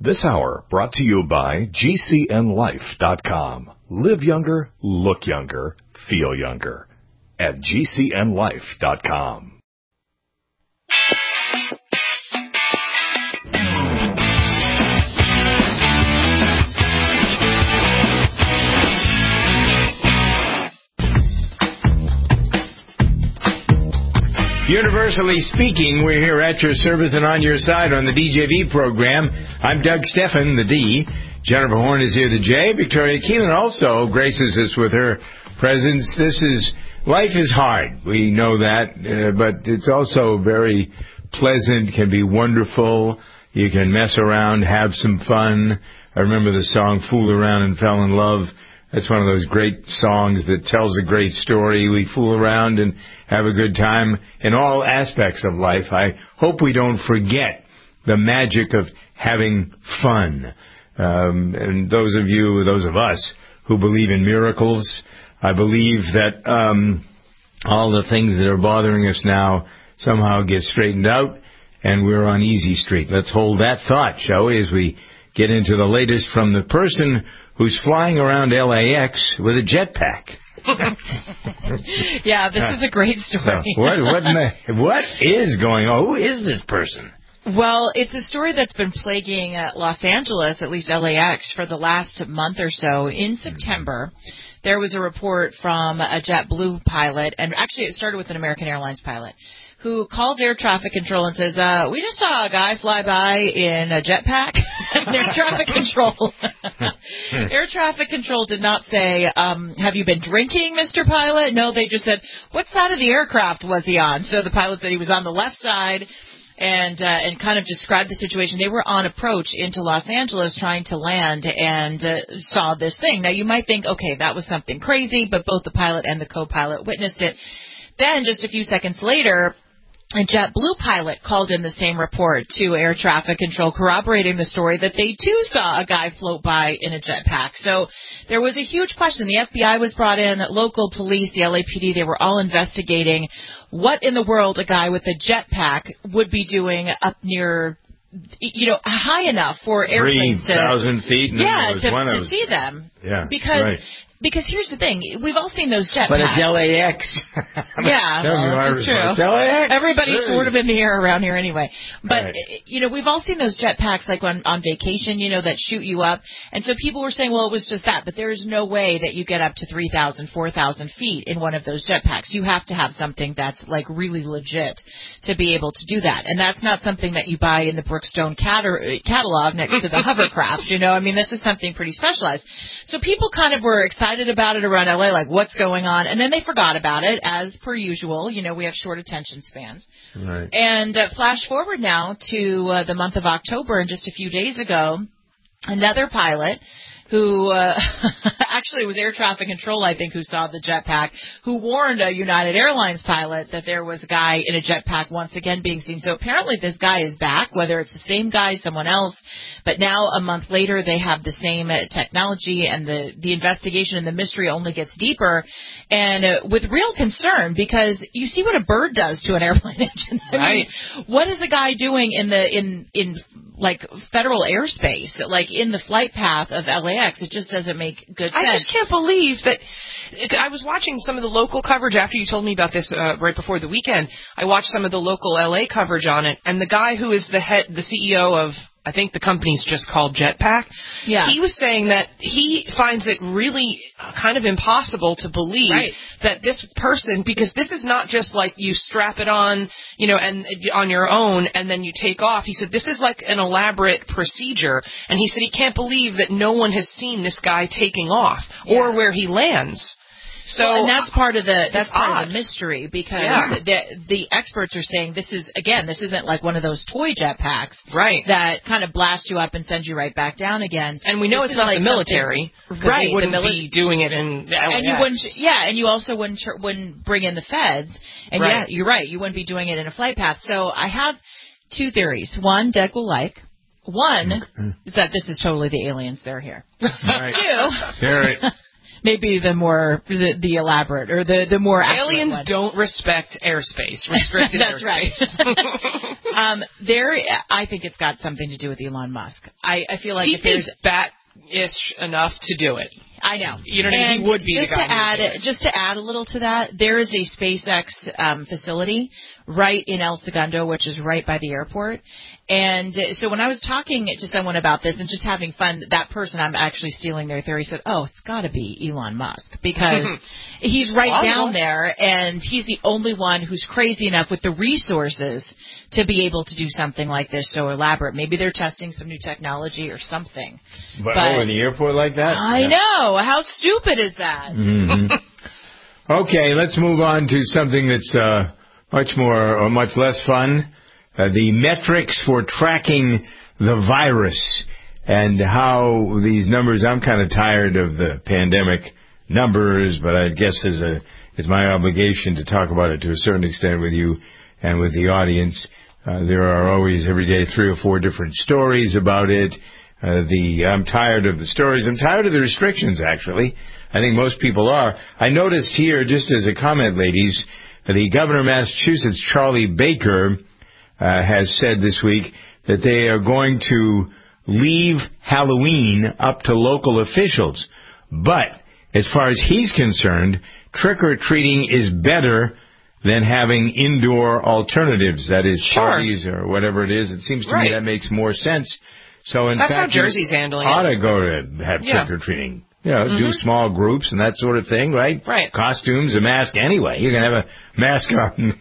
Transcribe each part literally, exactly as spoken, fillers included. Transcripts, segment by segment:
This hour brought to you by G C N life dot com. Live younger, look younger, feel younger at G C N life dot com. Universally speaking, we're here at your service and on your side on the D J V program. I'm Doug Steffen, the D. Jennifer Horn is here, the J. Victoria Keelan also graces us with her presence. This is, life is hard. We know that, uh, but it's also very pleasant, can be wonderful. You can mess around, have some fun. I remember the song Fool Around and Fell in Love. That's one of those great songs that tells a great story. We fool around and have a good time in all aspects of life. I hope we don't forget the magic of having fun. Um, and those of you, those of us who believe in miracles, I believe that um, all the things that are bothering us now somehow get straightened out and we're on easy street. Let's hold that thought, shall we, as we get into the latest from the person who's flying around L A X with a jetpack. Yeah, this is a great story. So what, what, the, what is going on? Who is this person? Well, it's a story that's been plaguing uh, Los Angeles, at least L A X, for the last month or so. In September, there was a report from a JetBlue pilot, and actually it started with an American Airlines pilot, who called air traffic control and says, uh, we just saw a guy fly by in a jetpack. Air traffic control. Air traffic control did not say, um, have you been drinking, Mister Pilot? No, they just said, what side of the aircraft was he on? So the pilot said he was on the left side and uh, and kind of described the situation. They were on approach into Los Angeles trying to land and uh, saw this thing. Now, you might think, okay, that was something crazy, but both the pilot and the co-pilot witnessed it. Then, just a few seconds later, a JetBlue pilot called in the same report to air traffic control, corroborating the story that they too saw a guy float by in a jetpack. So there was a huge question. The F B I was brought in, local police, the L A P D, they were all investigating what in the world a guy with a jetpack would be doing up near, you know, high enough for airplanes to... three thousand feet. And yeah, to, one to of, see them. Yeah, because right. Because here's the thing, we've all seen those jetpacks. But it's L A X. Yeah, well, this is true. It's L A X. Everybody's Hey. sort of in the air around here anyway. But, right. you know, we've all seen those jetpacks like on, on vacation, you know, that shoot you up. And so people were saying, well, it was just that. But there is no way that you get up to three thousand, four thousand feet in one of those jetpacks. You have to have something that's, like, really legit to be able to do that. And that's not something that you buy in the Brookstone cat- catalog next to the hovercraft, you know. I mean, this is something pretty specialized. So people kind of were excited about it around L A, like, what's going on? And then they forgot about it, as per usual. You know, we have short attention spans. Right. And uh, flash forward now to uh, the month of October, and just a few days ago, another pilot who uh, actually it was air traffic control, I think, who saw the jetpack, who warned a United Airlines pilot that there was a guy in a jetpack once again being seen. So apparently this guy is back, whether it's the same guy, someone else. But now, a month later, they have the same uh, technology, and the, the investigation and the mystery only gets deeper, and uh, with real concern, because you see what a bird does to an airplane engine. I right. mean, what is a guy doing in the in in like federal airspace, like in the flight path of L A X? It just doesn't make good sense. I just can't believe that. I was watching some of the local coverage after you told me about this uh, right before the weekend. I watched some of the local L A coverage on it, and the guy who is the head, the C E O of, I think the company's just called Jetpack. Yeah. He was saying that he finds it really kind of impossible to believe right. that this person, because this is not just like you strap it on, you know, and on your own and then you take off. He said this is like an elaborate procedure, and he said he can't believe that no one has seen this guy taking off yeah. or where he lands. So well, and that's part of the that's part odd. of the mystery, because yeah. the the experts are saying this is again this isn't like one of those toy jetpacks right. that kind of blast you up and send you right back down again. And we know this it's not like the military, right? They wouldn't the mili- be doing it in L A X. And you wouldn't, yeah, and you also wouldn't wouldn't bring in the feds. And right. yeah, you're right, you wouldn't be doing it in a flight path. So I have two theories. One, Doug will like. One is that this is totally the aliens. They're here. Right. Two. Very. maybe the more the, the elaborate or the the more aliens one. don't respect airspace, restricted That's airspace. right. um, there, I think it's got something to do with Elon Musk. I, I feel like he if there's bat-ish enough to do it. I know. You know what I mean? And He would be just the guy. To add, just to add a little to that, there is a SpaceX um, facility right in El Segundo, which is right by the airport. And so when I was talking to someone about this and just having fun, that person, I'm actually stealing their theory, said, oh, it's got to be Elon Musk because he's right Awesome. down there, and he's the only one who's crazy enough with the resources to be able to do something like this so elaborate. Maybe they're testing some new technology or something. But, but oh, in the airport like that? I yeah. know. How stupid is that? Mm-hmm. Okay, let's move on to something that's uh, much more or much less fun. Uh, the metrics for tracking the virus and how these numbers. I'm kind of tired of the pandemic numbers, but I guess as a it's my obligation to talk about it to a certain extent with you and with the audience. Uh, there are always every day three or four different stories about it. Uh, the I'm tired of the stories. I'm tired of the restrictions, actually. I think most people are. I noticed here, just as a comment, ladies, the governor of Massachusetts, Charlie Baker, uh, has said this week that they are going to leave Halloween up to local officials. But as far as he's concerned, trick-or-treating is better than having indoor alternatives, that is, sure. parties or whatever it is. It seems to right. me that makes more sense. So in That's fact, how Jersey's handling ought it. to go to have yeah. trick-or-treating. You know, mm-hmm. do small groups and that sort of thing, right? Right. Costumes, a mask anyway. You can have a mask on.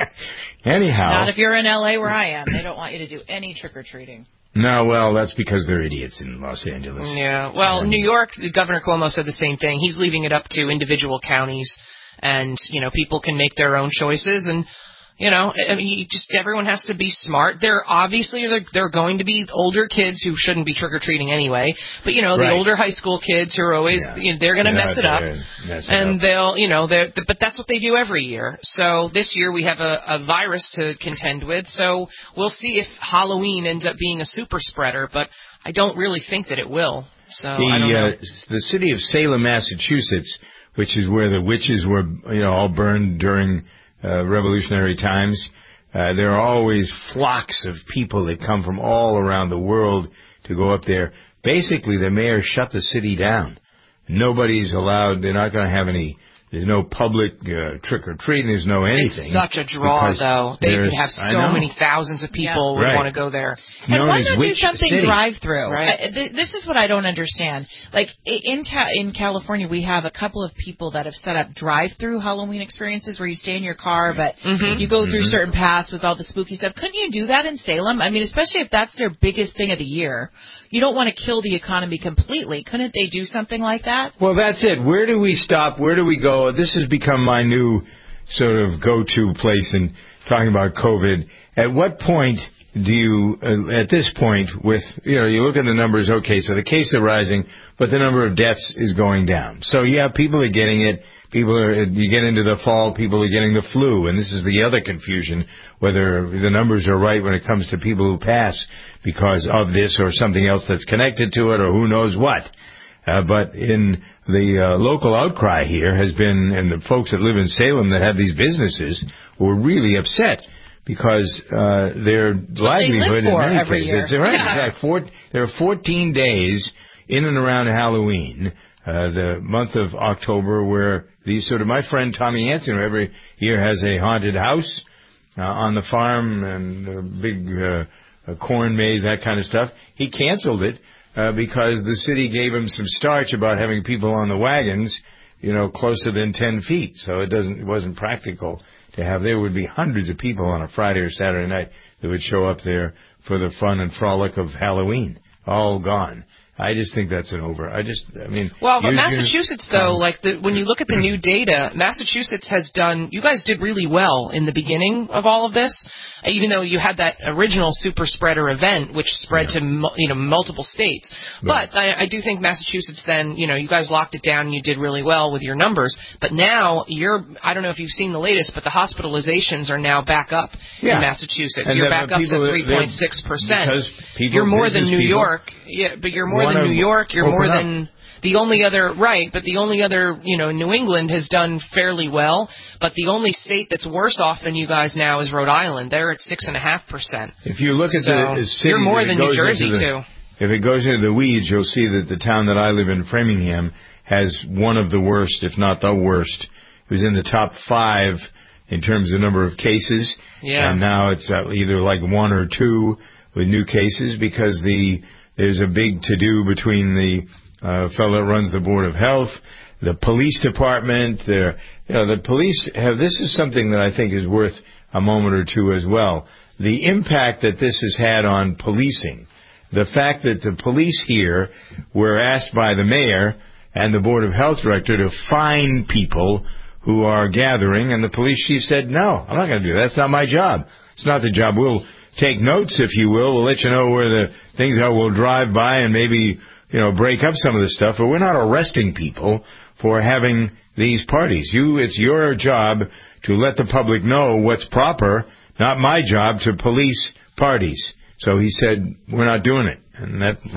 Anyhow. Not if you're in L A where I am. They don't want you to do any trick-or-treating. No, well, that's because they're idiots in Los Angeles. Yeah. Well, um, New York, Governor Cuomo said the same thing. He's leaving it up to individual counties, and, you know, people can make their own choices, and, you know, I mean, you just everyone has to be smart. There obviously there there are going to be older kids who shouldn't be trick or treating anyway, but you know the right. older high school kids who are always yeah. you know, they're going to mess it up, mess it and up. they'll you know they but that's what they do every year. So this year we have a, a virus to contend with, so we'll see if Halloween ends up being a super spreader, but I don't really think that it will. So the I don't know. Uh, the city of Salem, Massachusetts, which is where the witches were you know all burned during Uh, revolutionary times. Uh, there are always flocks of people that come from all around the world to go up there. Basically, the mayor shut the city down. Nobody's allowed. They're not going to have any. There's no public uh, trick-or-treating. There's no anything. It's such a draw, though. They could have so many thousands of people yeah. would right. want to go there. And Known why as not do Witch something City. drive-through? Right. I, th- this is what I don't understand. Like in Ca- in California, we have a couple of people that have set up drive-through Halloween experiences where you stay in your car, but mm-hmm. you go through mm-hmm. certain paths with all the spooky stuff. Couldn't you do that in Salem? I mean, especially if that's their biggest thing of the year. You don't want to kill the economy completely. Couldn't they do something like that? Well, that's it. Where do we stop? Where do we go? This has become my new sort of go-to place in talking about COVID. At what point do you, uh, at this point, with, you know, you look at the numbers, okay, so the cases are rising, but the number of deaths is going down. So, yeah, people are getting it. People are, you get into the fall, people are getting the flu, and this is the other confusion, whether the numbers are right when it comes to people who pass because of this or something else that's connected to it or who knows what. Uh, but in the uh, local outcry here has been, and the folks that live in Salem that have these businesses were really upset because uh, their livelihood they live for in many every cases, year. right? Yeah. In fact, four, there are fourteen days in and around Halloween, uh, the month of October, where these sort of my friend Tommy Hansen, who every year has a haunted house uh, on the farm and a big uh, a corn maze, that kind of stuff. He canceled it. Uh, because the city gave him some starch about having people on the wagons, you know, closer than ten feet. So it doesn't, it wasn't practical to have. There would be hundreds of people on a Friday or Saturday night that would show up there for the fun and frolic of Halloween. All gone. I just think that's an over. I just, I mean. Well, but you, Massachusetts, you, though, um, like the, when you look at the new data, Massachusetts has done. You guys did really well in the beginning of all of this, even though you had that original super spreader event, which spread yeah. to you know multiple states. Right. But I, I do think Massachusetts, then, you know, you guys locked it down and you did really well with your numbers. But now you're, I don't know if you've seen the latest, but the hospitalizations are now back up yeah. in Massachusetts. And you're the, back the up to three point six percent. Because people, you're more than New people York. Yeah, but you're more than wanna New York. You're more open than. Up. The only other, right, but the only other, you know, New England has done fairly well, but the only state that's worse off than you guys now is Rhode Island. They're at six point five percent. If you look at so the cities, you're more than New Jersey, the, too. If it goes into the weeds, you'll see that the town that I live in, Framingham, has one of the worst, if not the worst. It was in the top five in terms of number of cases, yeah. and now it's uh, either like one or two with new cases because the there's a big to-do between the uh, fellow that runs the Board of Health, the police department. The, you know, the police have, this is something that I think is worth a moment or two as well. The impact that this has had on policing, the fact that the police here were asked by the mayor and the Board of Health director to fine people who are gathering, and the police chief said, no, I'm not going to do that. That's not my job. It's not the job. We'll take notes, if you will. We'll let you know where the things are. We'll drive by and maybe, you know, break up some of the stuff, but we're not arresting people for having these parties. You, it's your job to let the public know what's proper, not my job to police parties. So he said, we're not doing it. And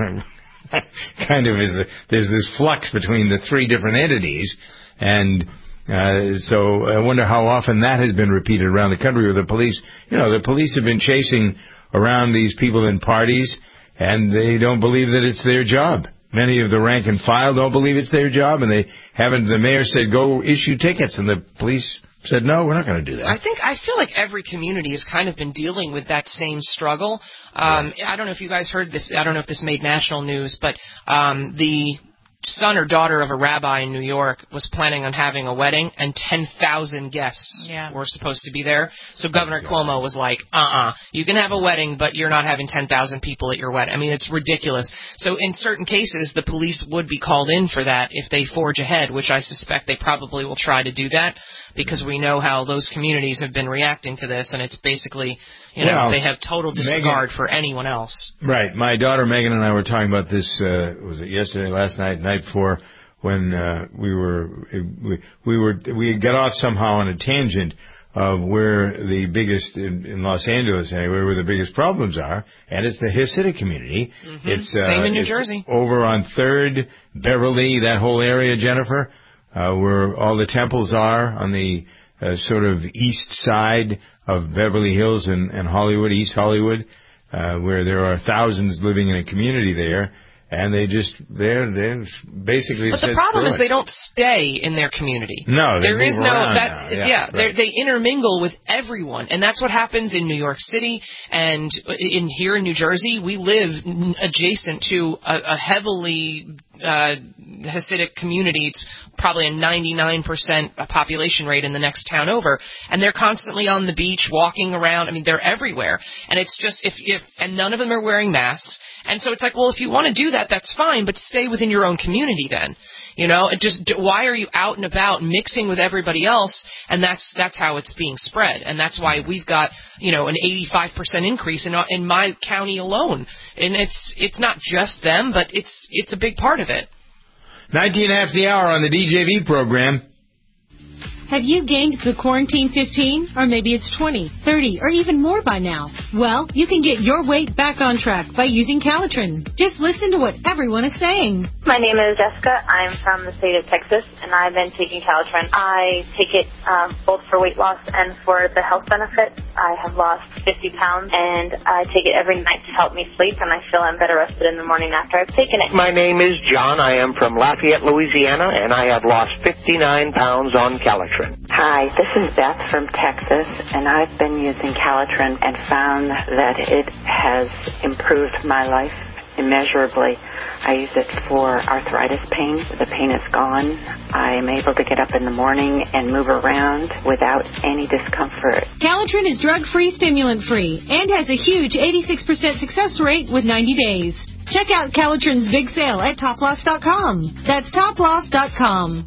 that kind of is, the, there's this flux between the three different entities, and Uh, so I wonder how often that has been repeated around the country where the police, you know, the police have been chasing around these people in parties, and they don't believe that it's their job. Many of the rank and file don't believe it's their job, and they haven't, the mayor said, go issue tickets, and the police said, no, we're not going to do that. I think, I feel like every community has kind of been dealing with that same struggle. Um, yeah. I don't know if you guys heard this, I don't know if this made national news, but um, the son or daughter of a rabbi in New York was planning on having a wedding, and ten thousand guests yeah. were supposed to be there. So Governor oh, Cuomo was like, uh-uh, you can have a wedding, but you're not having ten thousand people at your wedding. I mean, it's ridiculous. So in certain cases, the police would be called in for that if they forge ahead, which I suspect they probably will try to do that, because we know how those communities have been reacting to this, and it's basically, you know, well, they have total disregard Megan, for anyone else. Right. My daughter Megan and I were talking about this, uh, was it yesterday, last night, night before, when uh, we were, we, we were, we got off somehow on a tangent of where the biggest, in, in Los Angeles anyway, where the biggest problems are, and it's the Hasidic community. Mm-hmm. It's uh, Same in New it's Jersey. Over on third, Beverly, that whole area, Jennifer. Uh, where all the temples are on the uh, sort of east side of Beverly Hills and, and Hollywood, East Hollywood, uh, where there are thousands living in a community there, and they just, they're, they're basically... But the problem is they don't stay in their community. No, they there move is no around that. now. Yeah, yeah right. they intermingle with everyone, and that's what happens in New York City and in here in New Jersey. We live adjacent to a, a heavily uh, Hasidic community. It's probably a ninety-nine percent population rate in the next town over, and they're constantly on the beach, walking around. I mean, they're everywhere, and it's just if if and none of them are wearing masks. And so it's like, well, if you want to do that, that's fine, but stay within your own community then. You know, it just why are you out and about mixing with everybody else? And that's that's how it's being spread, and that's why we've got, you know, an eighty-five percent increase in in my county alone. And it's it's not just them, but it's it's a big part of it. nineteen after the hour on the D J V program. Have you gained the quarantine fifteen? Or maybe it's twenty, thirty, or even more by now? Well, you can get your weight back on track by using Calitrin. Just listen to what everyone is saying. My name is Jessica. I'm from the state of Texas, and I've been taking Calitrin. I take it um, both for weight loss and for the health benefits. I have lost fifty pounds, and I take it every night to help me sleep, and I feel I'm better rested in the morning after I've taken it. My name is John. I am from Lafayette, Louisiana, and I have lost fifty-nine pounds on Calitrin. Hi, this is Beth from Texas, and I've been using Calitrin and found that it has improved my life immeasurably. I use it for arthritis pain. The pain is gone. I am able to get up in the morning and move around without any discomfort. Calitrin is drug-free, stimulant-free, and has a huge eighty-six percent success rate with ninety days. Check out Calitrin's big sale at top loss dot com. That's top loss dot com.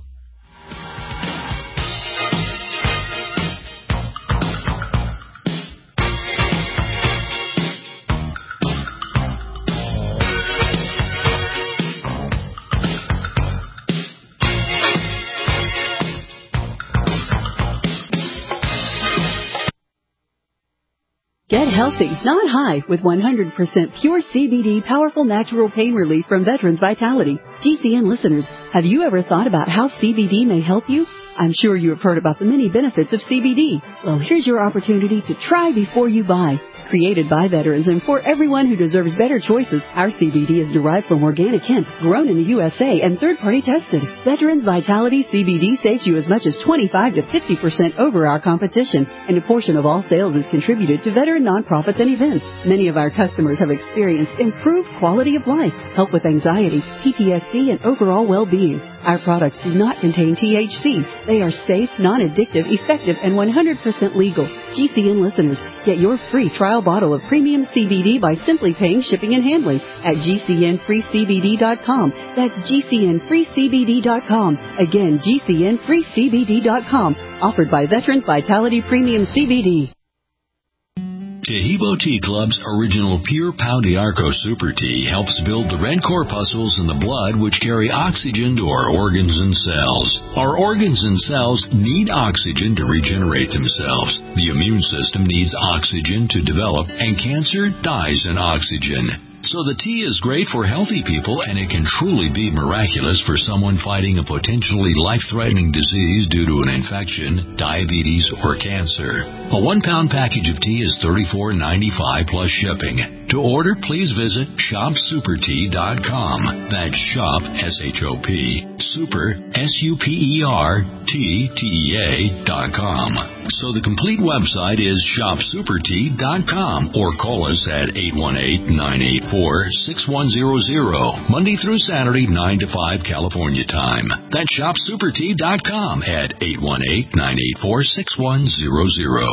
Get healthy, not high, with one hundred percent pure C B D powerful natural pain relief from Veterans Vitality. G C N listeners, have you ever thought about how C B D may help you? I'm sure you have heard about the many benefits of C B D. Well, here's your opportunity to try before you buy. Created by veterans and for everyone who deserves better choices, our C B D is derived from organic hemp, grown in the U S A and third-party tested. Veterans Vitality C B D saves you as much as twenty-five to fifty percent over our competition, and a portion of all sales is contributed to veteran nonprofits and events. Many of our customers have experienced improved quality of life, help with anxiety, P T S D, and overall well-being. Our products do not contain T H C. They are safe, non-addictive, effective, and one hundred percent legal. G C N listeners, get your free trial bottle of premium C B D by simply paying shipping and handling at G C N free C B D dot com. That's G C N free C B D dot com. Again, G C N free C B D dot com. Offered by Veterans Vitality Premium C B D. Tehibo Tea Club's original Pure Pau d'Arco Super Tea helps build the red corpuscles in the blood which carry oxygen to our organs and cells. Our organs and cells need oxygen to regenerate themselves. The immune system needs oxygen to develop, and cancer dies in oxygen. So the tea is great for healthy people, and it can truly be miraculous for someone fighting a potentially life-threatening disease due to an infection, diabetes, or cancer. A one-pound package of tea is thirty-four ninety-five plus shipping. To order, please visit shop super tea dot com. That's shop, S H O P, super, S U P E R, T, T E A dot com. So the complete website is shop super tea dot com, or call us at eight one eight, nine eight four, six one zero zero, Monday through Saturday, nine to five California time. That's shop super tea dot com at eight one eight, nine eight four, six one zero zero.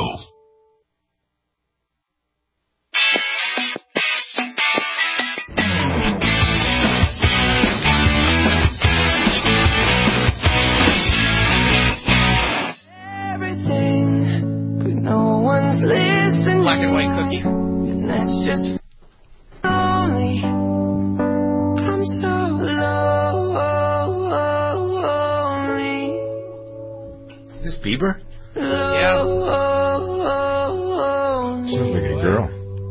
Black and white cookie. And that's just lonely. I'm so lonely. Is this Bieber? Yeah. Sounds like a girl.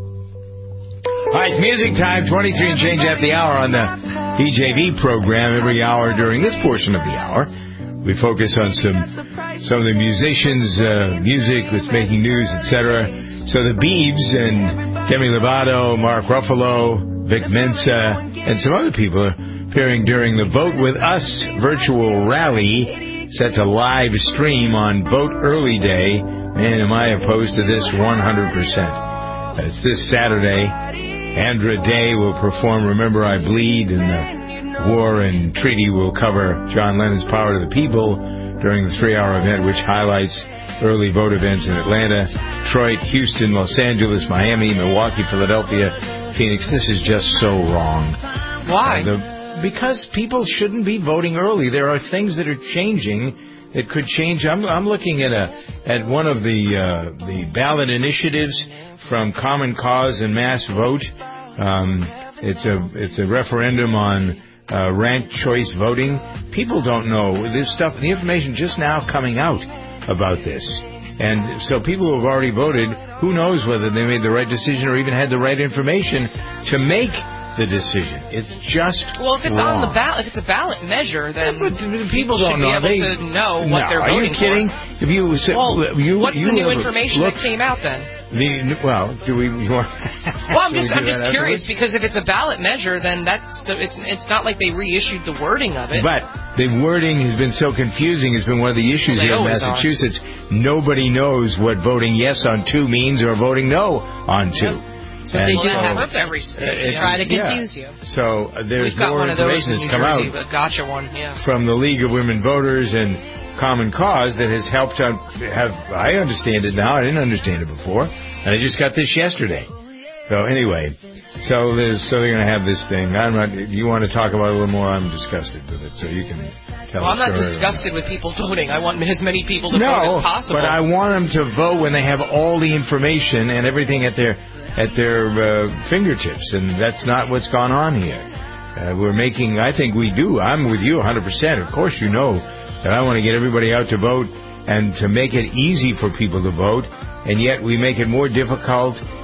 All right, it's music time. twenty-three and change at the hour on the D J V program. Every hour during this portion of the hour, we focus on some some of the musicians, uh, music that's making news, et cetera. So the Biebs and Demi Lovato, Mark Ruffalo, Vic Mensa, and some other people are appearing during the Vote With Us virtual rally set to live stream on Vote Early Day. Man, am I opposed to this one hundred percent. It's this Saturday. Andra Day will perform Remember I Bleed, and the War and Treaty will cover John Lennon's Power to the People during the three-hour event, which highlights early vote events in Atlanta, Detroit, Houston, Los Angeles, Miami, Milwaukee, Philadelphia, Phoenix. This is just so wrong. Why? Uh, the, because people shouldn't be voting early. There are things that are changing that could change. I'm, I'm looking at a at one of the uh, the ballot initiatives from Common Cause and Mass Vote. Um, it's a it's a referendum on uh, ranked choice voting. People don't know this stuff. The information just now coming out about this. And so people who have already voted, who knows whether they made the right decision or even had the right information to make the decision. It's just well, if it's wrong. on the ballot, if it's a ballot measure, then yeah, but people don't should know. be able they, to know what no, they're are voting you kidding? for. If you, well, you, what's you the new ever, information look, that came out then? The well, do we? You want, well, I'm just I'm just curious afterwards? Because if it's a ballot measure, then that's the, it's it's not like they reissued the wording of it. But the wording has been so confusing. Has been one of the issues well, here in Massachusetts. Are. Nobody knows what voting yes on two means or voting no on two. Yep. So they do that with every state. Uh, yeah. Try to confuse yeah. you. So uh, there's We've got more one of those information in New that's come Jersey, out a gotcha one, yeah. from the League of Women Voters and Common Cause that has helped out. Have I understand it now? I didn't understand it before, and I just got this yesterday. So anyway, so there's so they're going to have this thing. I'm not. If you want to talk about it a little more, I'm disgusted with it. So you can tell. Well, I'm not disgusted with people voting. I want as many people to no, vote as possible. But I want them to vote when they have all the information and everything at their at their uh, fingertips, and that's not what's gone on here. Uh, we're making. I think we do. I'm with you one hundred percent. Of course, you know that I want to get everybody out to vote and to make it easy for people to vote, and yet we make it more difficult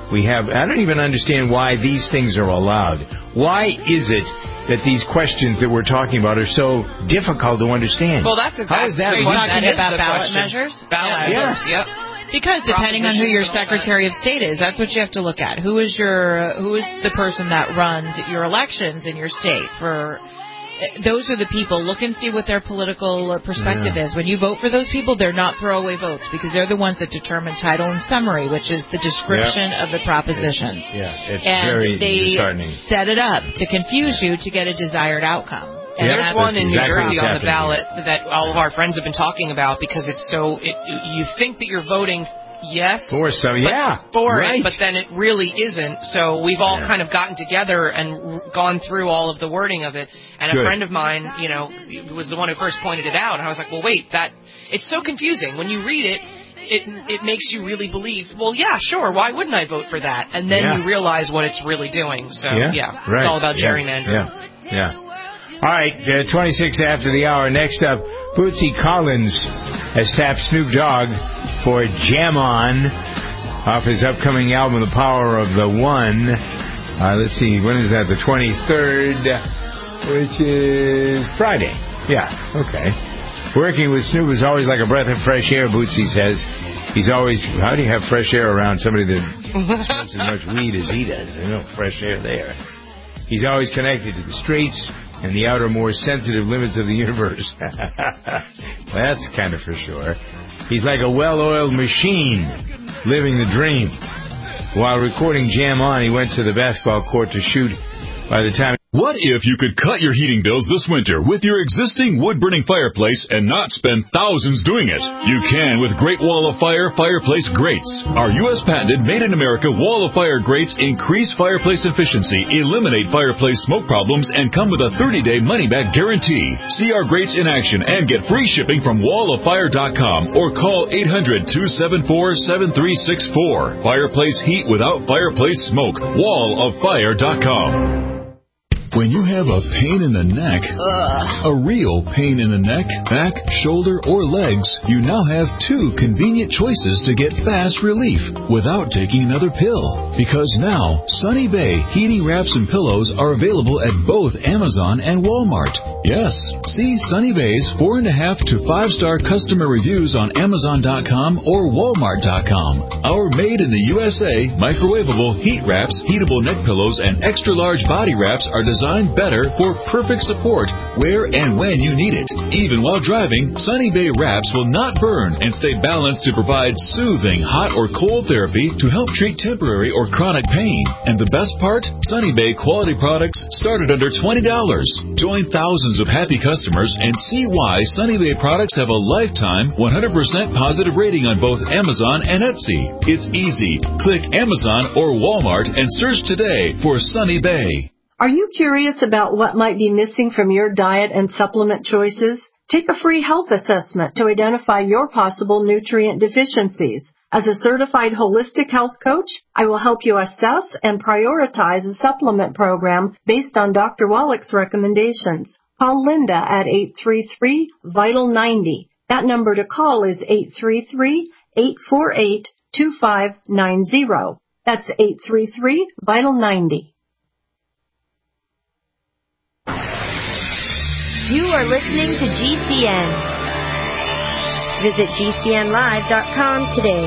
We have, I don't even understand why these things are allowed. Why is it that these questions that we're talking about are so difficult to understand? Well, that's a How is that? Are you talking that is about the ballot question. measures? Ballot Yeah. measures, yep. Because depending on who your Propositions and all that. Secretary of State is, that's what you have to look at. Who is your who is the person that runs your elections in your state? For those are the people. Look and see what their political perspective Yeah. is. When you vote for those people, they're not throwaway votes because they're the ones that determine title and summary, which is the description of the proposition. It's, yeah, it's and very they disheartening. set it up to confuse you to get a desired outcome. And Yeah, there's that's one in New exactly Jersey what's on the happening ballot that all of our friends have been talking about because it's so, it, you think that you're voting yes For some, but yeah, for right. it, but then it really isn't. So we've all Yeah. kind of gotten together and r- gone through all of the wording of it. And Good. a friend of mine, you know, was the one who first pointed it out. And I was like, well, wait, that it's so confusing. When you read it, it it makes you really believe, well, yeah, sure, why wouldn't I vote for that? And then Yeah. you realize what it's really doing. So, yeah, right. it's all about Yes. gerrymandering. Yeah, yeah. All right, uh, twenty-six after the hour. Next up, Bootsy Collins has tapped Snoop Dogg for Jam On off his upcoming album, The Power of the One. Uh, let's see, when is that? The twenty-third, which is Friday. Yeah, okay. Working with Snoop is always like a breath of fresh air, Bootsy says. He's always, how do you have fresh air around somebody that smokes as much weed as he does? There's no fresh air there. He's always connected to the streets and the outer, more sensitive limits of the universe. That's kind of for sure. He's like a well-oiled machine, living the dream. While recording Jam On, he went to the basketball court to shoot. By the time... What if you could cut your heating bills this winter with your existing wood-burning fireplace and not spend thousands doing it? You can with Great Wall of Fire Fireplace Grates. Our U S patented made-in-America Wall of Fire grates increase fireplace efficiency, eliminate fireplace smoke problems, and come with a thirty-day money-back guarantee. See our grates in action and get free shipping from wall of fire dot com or call eight hundred, two seven four, seven three six four. Fireplace heat without fireplace smoke. wall of fire dot com. When you have a pain in the neck, Ugh. a real pain in the neck, back, shoulder, or legs, you now have two convenient choices to get fast relief without taking another pill. Because now, Sunny Bay heating wraps and pillows are available at both Amazon and Walmart. Yes, see Sunny Bay's four and a half to five star customer reviews on Amazon dot com or Walmart dot com. Our made in the U S A microwavable heat wraps, heatable neck pillows, and extra large body wraps are designed Designed better for perfect support where and when you need it. Even while driving, Sunny Bay wraps will not burn and stay balanced to provide soothing hot or cold therapy to help treat temporary or chronic pain. And the best part? Sunny Bay quality products start at under twenty dollars. Join thousands of happy customers and see why Sunny Bay products have a lifetime one hundred percent positive rating on both Amazon and Etsy. It's easy. Click Amazon or Walmart and search today for Sunny Bay. Are you curious about what might be missing from your diet and supplement choices? Take a free health assessment to identify your possible nutrient deficiencies. As a certified holistic health coach, I will help you assess and prioritize a supplement program based on Doctor Wallach's recommendations. Call Linda at eight three three, vital ninety. That number to call is eight three three, eight four eight, two five nine zero. That's eight three three, vital ninety. You are listening to G C N. Visit G C N live dot com today.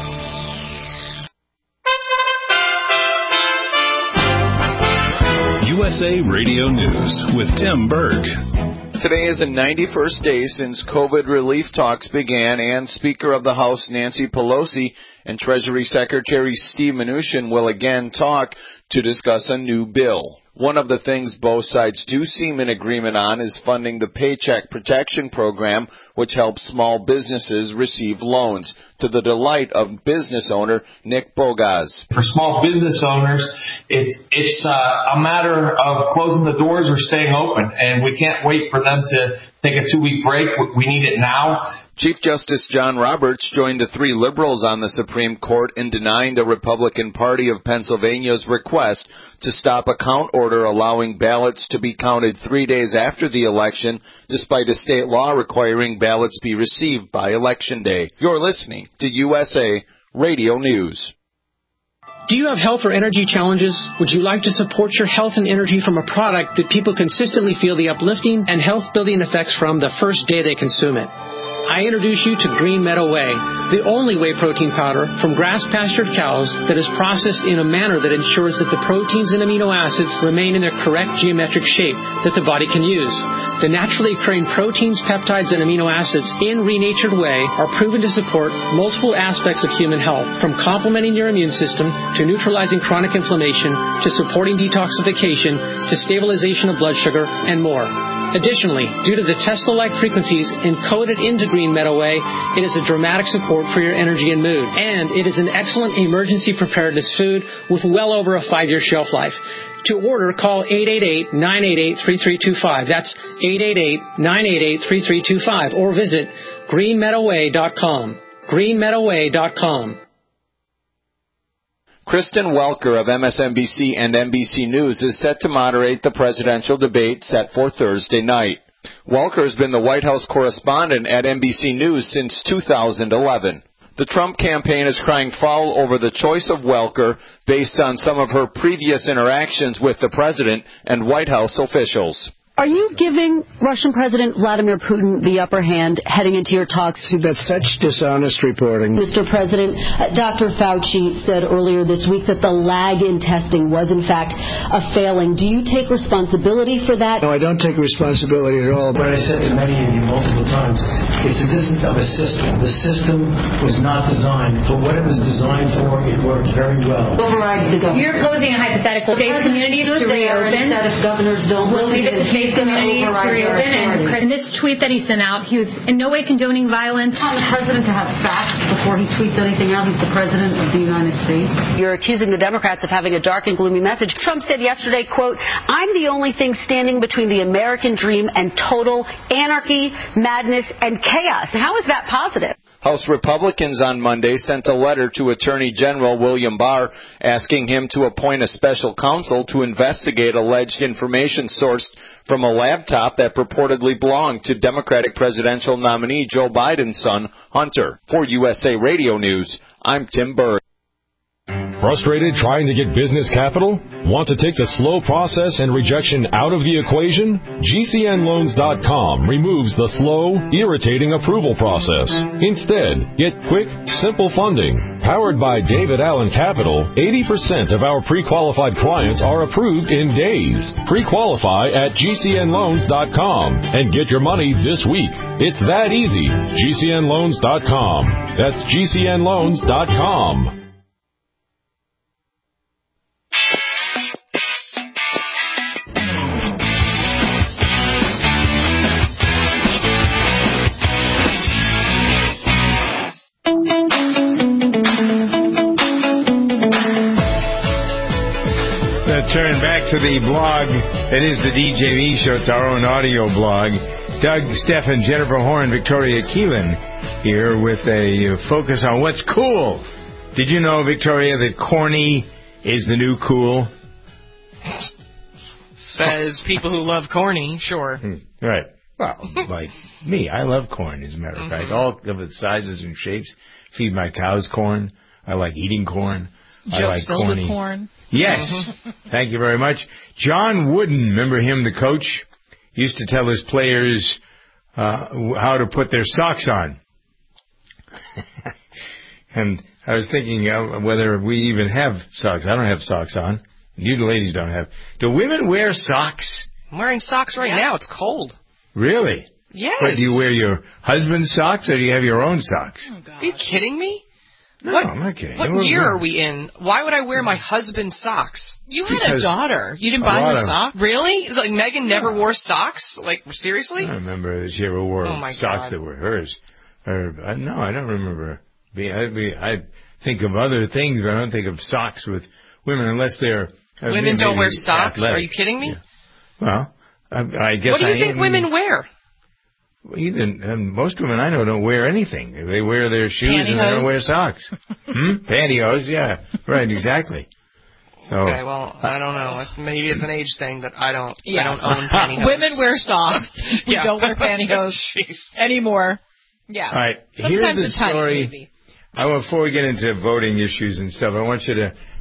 U S A Radio News with Tim Berg. Today is the ninety-first day since COVID relief talks began, and Speaker of the House Nancy Pelosi and Treasury Secretary Steve Mnuchin will again talk to discuss a new bill. One of the things both sides do seem in agreement on is funding the Paycheck Protection Program, which helps small businesses receive loans, to the delight of business owner Nick Bogaz. For small business owners, it's, it's uh, a matter of closing the doors or staying open, and we can't wait for them to take a two-week break. We need it now. Chief Justice John Roberts joined the three liberals on the Supreme Court in denying the Republican Party of Pennsylvania's request to stop a count order allowing ballots to be counted three days after the election, despite a state law requiring ballots be received by Election Day. You're listening to U S A Radio News. Do you have health or energy challenges? Would you like to support your health and energy from a product that people consistently feel the uplifting and health-building effects from the first day they consume it? I introduce you to Green Meadow Whey, the only whey protein powder from grass-pastured cows that is processed in a manner that ensures that the proteins and amino acids remain in their correct geometric shape that the body can use. The naturally occurring proteins, peptides, and amino acids in renatured whey are proven to support multiple aspects of human health, from complementing your immune system to neutralizing chronic inflammation to supporting detoxification to stabilization of blood sugar and more. Additionally, due to the Tesla-like frequencies encoded into Green Meadow Whey, it is a dramatic support for your energy and mood. And it is an excellent emergency preparedness food with well over a five-year shelf life. To order, call eight eight eight, nine eight eight, three three two five. That's eight eight eight, nine eight eight, three three two five. Or visit green meadow whey dot com. green meadow whey dot com. Kristen Welker of M S N B C and N B C News is set to moderate the presidential debate set for Thursday night. Welker has been the White House correspondent at N B C News since two thousand eleven. The Trump campaign is crying foul over the choice of Welker based on some of her previous interactions with the president and White House officials. Are you giving Russian President Vladimir Putin the upper hand heading into your talks? See, that's such dishonest reporting. Mister President, uh, Doctor Fauci said earlier this week that the lag in testing was, in fact, a failing. Do you take responsibility for that? No, I don't take responsibility at all. What I said to many of you multiple times is that this is of a system. The system was not designed for what it was designed for. It worked very well. Override the government. You're posing a hypothetical. State communities to reopen. Instead if governors don't we'll leave it to state communities to reopen. And in this tweet that he sent out, he was in no way condoning violence. On the president to have facts before he tweets anything out. He's the president of the United States. You're accusing the Democrats of having a dark and gloomy message. Trump said yesterday, quote, "I'm the only thing standing between the American dream and total anarchy, madness, and chaos." How is that positive? House Republicans on Monday sent a letter to Attorney General William Barr asking him to appoint a special counsel to investigate alleged information sourced from a laptop that purportedly belonged to Democratic presidential nominee Joe Biden's son, Hunter. For U S A Radio News, I'm Tim Berg. Frustrated trying to get business capital? Want to take the slow process and rejection out of the equation? G C N loans dot com removes the slow, irritating approval process. Instead, get quick, simple funding. Powered by David Allen Capital, eighty percent of our pre-qualified clients are approved in days. Pre-qualify at G C N loans dot com and get your money this week. It's that easy. G C N loans dot com. That's G C N loans dot com. Turn back to the blog. It is the D J V Show. It's our own audio blog. Doug Stephan, Jennifer Horn, Victoria Keelan here with a focus on what's cool. Did you know, Victoria, that corny is the new cool? Says people who love corny, sure. Right. Well, like me, I love corn, as a matter of mm-hmm. fact. All of its sizes and shapes. Feed my cows corn. I like eating corn. Jokes I like filled corny. with corn. Yes. Thank you very much. John Wooden, remember him, the coach? Used to tell his players uh, how to put their socks on. And I was thinking uh, whether we even have socks. I don't have socks on. You ladies don't have. Do women wear socks? I'm wearing socks right yeah. now. It's cold. Really? Yes. But do you wear your husband's socks or do you have your own socks? Oh, are you kidding me? No, what, I'm not kidding. What we're, year we're, are we in? Why would I wear my husband's socks? You had a daughter. You didn't buy her socks? Really? Like Megan never wore socks? Like, seriously? I don't remember that she ever wore oh my socks God. that were hers. Or, uh, no, I don't remember. I, I think of other things, but I don't think of socks with women unless they're... Uh, women don't wear socks? Athletic. Are you kidding me? Yeah. Well, I, I guess What do you I think am, women wear? Even um, most women I know don't wear anything. They wear their shoes Pantyhose? and they don't wear socks. hmm? Pantyhose, yeah, right, exactly. So, okay, well, I don't know. Maybe it's an age thing, but I don't. Yeah. I don't own pantyhose. Women wear socks. We yeah. don't wear pantyhose anymore. Yeah. All right. Sometimes Here's the it's tiny, story. maybe. I, before we get into voting issues and stuff, I want you to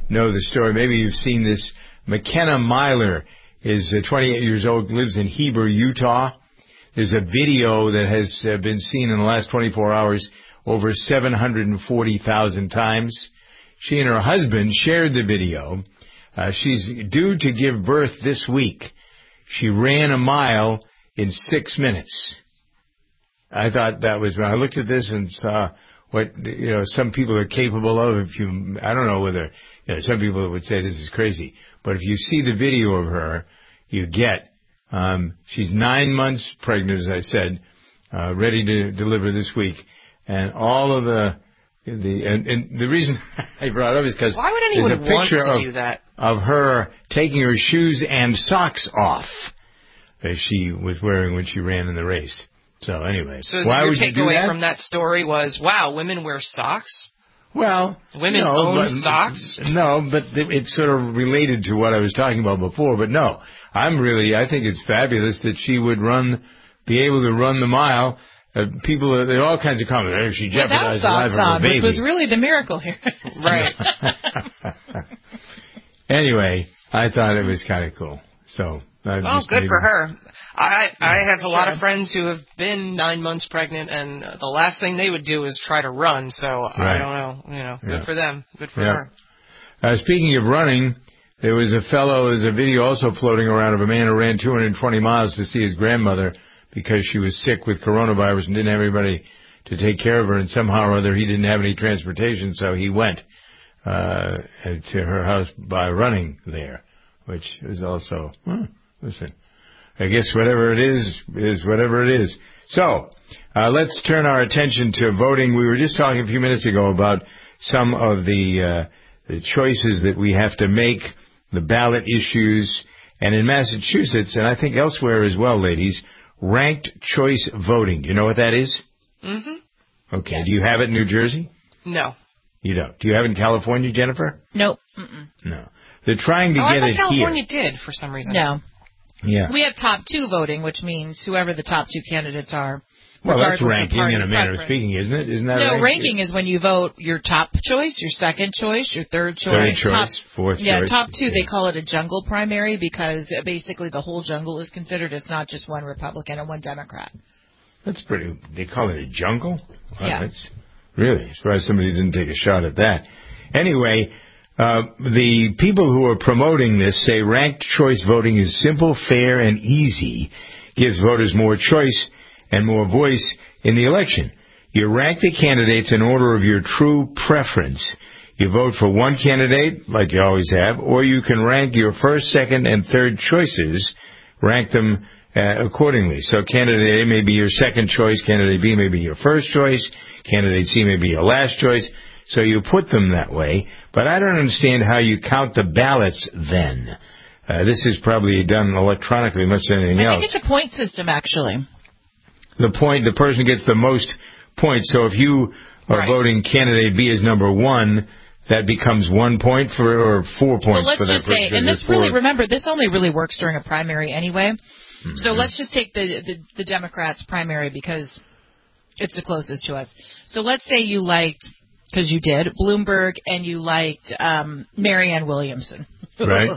know the story. Maybe you've seen this. McKenna Myler is uh, twenty-eight years old, lives in Heber, Utah. There's a video that has uh, been seen in the last twenty-four hours over seven hundred forty thousand times. She and her husband shared the video. Uh, she's due to give birth this week. She ran a mile in six minutes. I thought that was, when I looked at this and saw what, you know, some people are capable of. If you, I don't know whether, you know, some people would say this is crazy, but if you see the video of her, you get, um, she's nine months pregnant, as I said, uh, ready to deliver this week, and all of the, the, and, and the reason I brought it up is because why would there's anyone a picture want to of, do that? of her taking her shoes and socks off that she was wearing when she ran in the race. So anyway, so why your would you do takeaway that? from that story was, wow, women wear socks? Well, women no, own but, socks? No, but it's sort of related to what I was talking about before. But no, I'm really, I think it's fabulous that she would run, be able to run the mile. Uh, people, uh, there are all kinds of comments. Oh, she jeopardized the life of her on, baby. Which was really the miracle here. Right. Anyway, I thought it was kind of cool. So, I well, good maybe, for her. I I have a lot sure. of friends who have been nine months pregnant, and the last thing they would do is try to run. So right. I don't know. You know, good yeah. for them. Good for yeah. her. Uh, speaking of running, there was a fellow. There's a video also floating around of a man who ran two hundred twenty miles to see his grandmother because she was sick with coronavirus and didn't have anybody to take care of her. And somehow or other, he didn't have any transportation, so he went uh to her house by running there, which is also, well, listen, I guess whatever it is, is whatever it is. So, uh let's turn our attention to voting. We were just talking a few minutes ago about some of the, uh the choices that we have to make, the ballot issues, and in Massachusetts, and I think elsewhere as well, ladies, ranked choice voting. Do you know what that is? Mm-hmm. Okay. Yes. Do you have it in New Jersey? No. You don't. Do you have it in California, Jennifer? Nope. Mm-mm. No. They're trying to oh, get I it thought California here. did for some reason. No. Yeah. We have top two voting, which means whoever the top two candidates are. Well, that's regardless of ranking party in a manner of preference. speaking, isn't it? Isn't that No, ranking? ranking is when you vote your top choice, your second choice, your third choice. Third choice, top, fourth yeah, choice. top two, Yeah. they call it a jungle primary because basically the whole jungle is considered. It's not just one Republican and one Democrat. That's pretty, they call it a jungle? Wow, Yeah. That's really, surprised somebody didn't take a shot at that. Anyway, uh, the people who are promoting this say ranked choice voting is simple, fair, and easy, gives voters more choice and more voice in the election. You rank the candidates in order of your true preference. You vote for one candidate, like you always have, or you can rank your first, second, and third choices, rank them uh, accordingly. So candidate A may be your second choice, candidate B may be your first choice, candidate C may be your last choice. So you put them that way, but I don't understand how you count the ballots then. Uh, this is probably done electronically much than anything I else. think it's a point system, actually. The point, the person gets the most points. So if you are Right. voting candidate B as number one, that becomes one point for, or four points Well, let's for that just say, person. and this Four. really, remember, this only really works during a primary anyway. Mm-hmm. So let's just take the, the, the Democrats' primary because it's the closest to us. So let's say you liked, because you did, Bloomberg, and you liked um, Marianne Williamson. Right.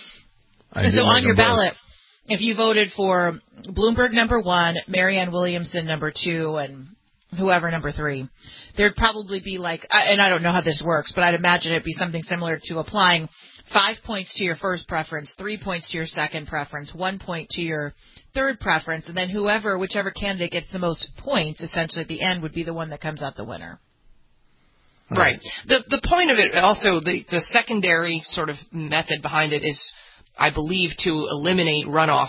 I So did like on your them both. ballot, if you voted for Bloomberg number one, Marianne Williamson number two, and whoever number three, there'd probably be like, and I don't know how this works, but I'd imagine it'd be something similar to applying five points to your first preference, three points to your second preference, one point to your third preference, and then whoever, whichever candidate gets the most points, essentially at the end, would be the one that comes out the winner. Right. The the point of it also, the, the secondary sort of method behind it is, I believe, to eliminate runoff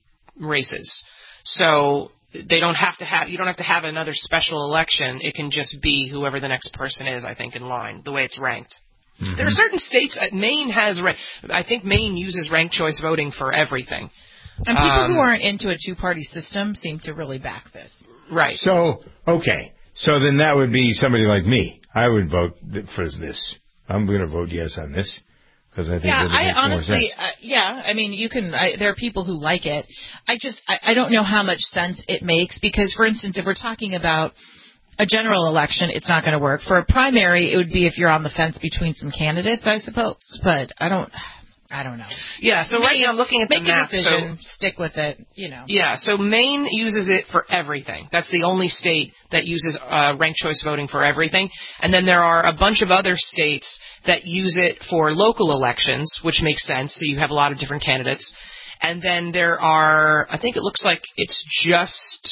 races. So they don't have to have, you don't have to have another special election. It can just be whoever the next person is, I think, in line, the way it's ranked. Mm-hmm. There are certain states, uh, Maine has, I think Maine uses ranked choice voting for everything. And people um, who aren't into a two-party system seem to really back this. Right. So, okay. So then that would be somebody like me. I would vote th- for this. I'm going to vote yes on this because I think yeah, that it I makes honestly, more sense. uh, yeah, I mean, you can. I, there are people who like it. I just, I, I don't know how much sense it makes because, for instance, if we're talking about a general election, it's not going to work. For a primary, it would be if you're on the fence between some candidates, I suppose. But I don't, I don't know. Yeah. So right now, I'm looking at the Make map. a decision, So, stick with it. You know. yeah. So Maine uses it for everything. That's the only state that uses uh, ranked choice voting for everything. And then there are a bunch of other states that use it for local elections, which makes sense. So you have a lot of different candidates. And then there are, I think it looks like it's just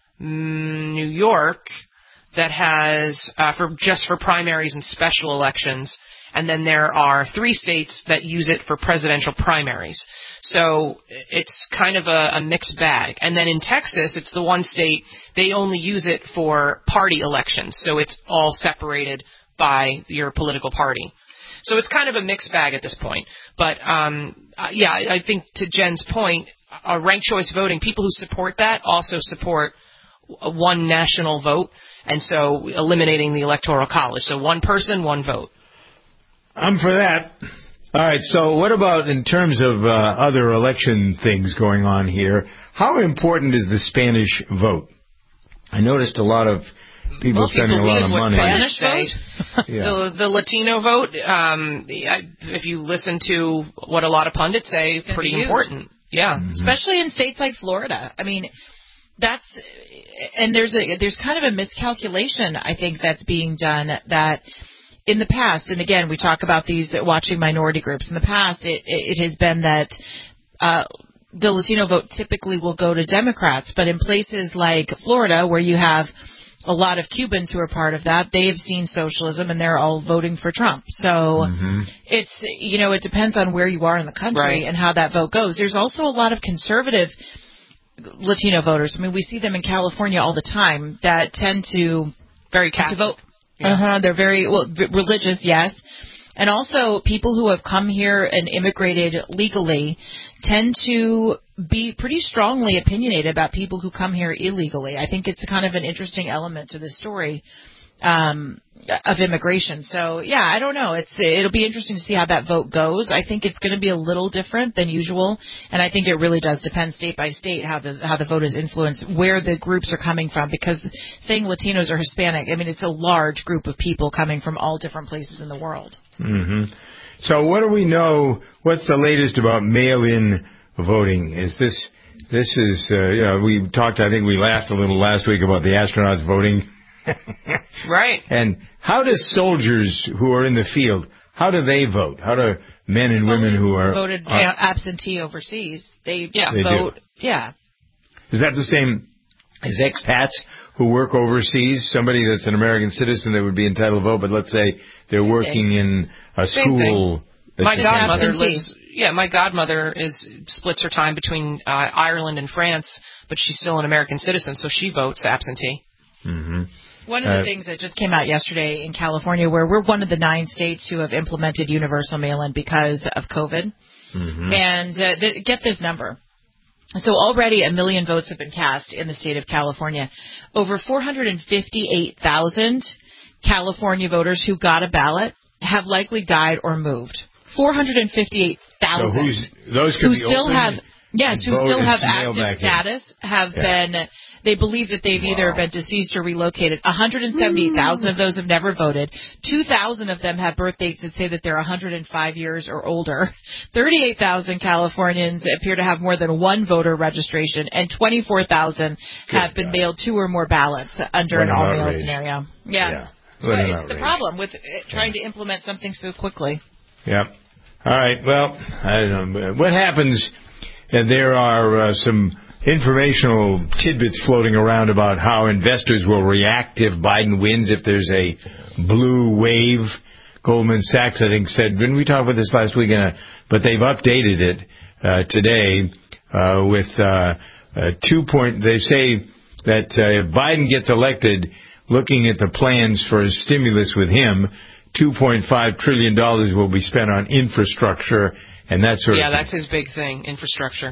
mm, New York that has uh, for just for primaries and special elections, and then there are three states that use it for presidential primaries. So it's kind of a, a mixed bag. And then in Texas, it's the one state, they only use it for party elections, so it's all separated by your political party. So it's kind of a mixed bag at this point. But, um, uh, yeah, I, I think to Jen's point, uh, ranked choice voting, people who support that also support one national vote, and so eliminating the Electoral College. So one person, one vote. I'm for that. All right, so what about in terms of uh, other election things going on here? How important is the Spanish vote? I noticed a lot of people well, spending people a lot of money. Spanish vote? yeah. the, the Latino vote, um, if you listen to what a lot of pundits say, it's pretty important. Yeah. Mm-hmm. Especially in states like Florida. I mean, that's, and there's a, there's kind of a miscalculation, I think, that's being done that in the past, and again, we talk about these watching minority groups. In the past, it, it has been that uh, the Latino vote typically will go to Democrats, but in places like Florida, where you have a lot of Cubans who are part of that, they have seen socialism and they're all voting for Trump. So mm-hmm. it's, you know, it depends on where you are in the country right. and how that vote goes. There's also a lot of conservative Latino voters. I mean, we see them in California all the time that tend to very to vote. Yeah. Uh-huh. They're very well religious, yes. And also people who have come here and immigrated legally tend to be pretty strongly opinionated about people who come here illegally. I think it's kind of an interesting element to the story um, of immigration. So, yeah, I don't know. It's It'll be interesting to see how that vote goes. I think it's going to be a little different than usual, and I think it really does depend state by state how the how the vote is influenced, where the groups are coming from, because saying Latinos or Hispanic, I mean, it's a large group of people coming from all different places in the world. Mm-hmm. So what do we know? What's the latest about mail-in voting? Is this, this is, uh, you know, we talked, I think we laughed a little last week about the astronauts voting. Right. And how do soldiers who are in the field, how do they vote? How do men and women who are voted are, you know, absentee overseas? They, yeah, they vote. Do. Yeah. Is that the same as expats who work overseas? Somebody that's an American citizen that would be entitled to vote, but let's say they're working in a Same school. My godmother lives. Yeah, my godmother is splits her time between uh, Ireland and France, but she's still an American citizen, so she votes absentee. Mm-hmm. One of the uh, things that just came out yesterday in California, where we're one of the nine states who have implemented universal mail-in because of COVID. Mm-hmm. And uh, th- get this number. So already a million votes have been cast in the state of California. Over four hundred fifty-eight thousand California voters who got a ballot have likely died or moved. four hundred fifty-eight thousand. So who's, those could who be still open have Yes, who still have active status, in. have yeah. been, they believe that they've wow. either been deceased or relocated. one hundred seventy thousand of those have never voted. two thousand of them have birth dates that say that they're one hundred five years or older. thirty-eight thousand Californians appear to have more than one voter registration, and twenty-four thousand have been God. mailed two or more ballots under what an all-mail outrage. scenario. Yeah. yeah. So it's the problem with trying yeah. to implement something so quickly. Yep. All right. Well, I don't know. What happens... And there are uh, some informational tidbits floating around about how investors will react if Biden wins, if there's a blue wave. Goldman Sachs, I think, said, didn't we talk about this last week? Uh, but they've updated it uh, today uh, with uh, uh, two point. They say that uh, if Biden gets elected, looking at the plans for a stimulus with him, two point five trillion dollars will be spent on infrastructure and that sort yeah, of thing. Yeah, that's his big thing, infrastructure.